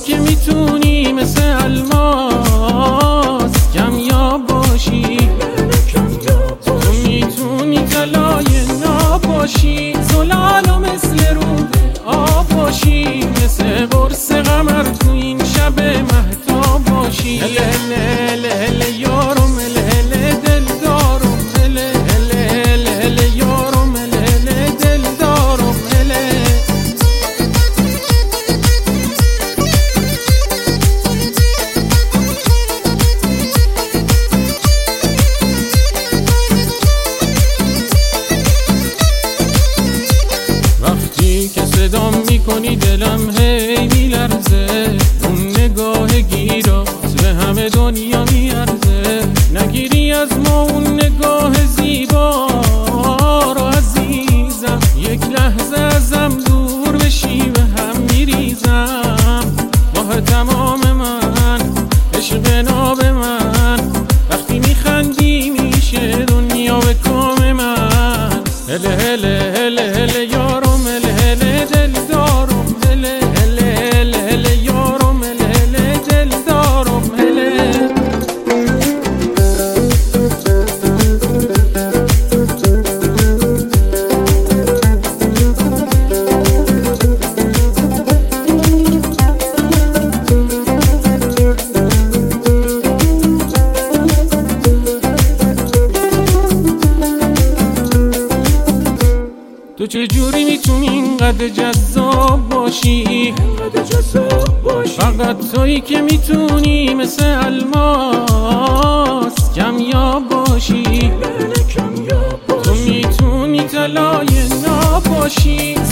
که میتونی مثل الماس کمیاب باشی، تو میتونی طلای ناب باشی، زلالو مثل رود آب باشی، مثل قرص قمر تو این شب مهتاب باشی. هله هله هله هله یارم، هله هله دلدارم، هله هله هله هله یارم، هله هله دلدارم، هله. وقتی که صدام میکنی دلم هی میلرزه، اون نگاه گیرات به همه دنیا میارزه. نگیری از ما اون نگاه زیبا رو عزیزم، یک لحظه ازم دور بشی به هم میریزم. ماه تمام من، عشق ناب من، وقتی میخندی میشه دنیا به کام من. هله هله هله هله یارم، هله هله دلدارم، هله هله هله هله یارم، هله هله دلدارم، هله. تو چجوری میتونی اینقدر جذاب باشی؟ فقط تویی که میتونی مثل الماس کمیاب باشی، تو میتونی طلای ناب باشی،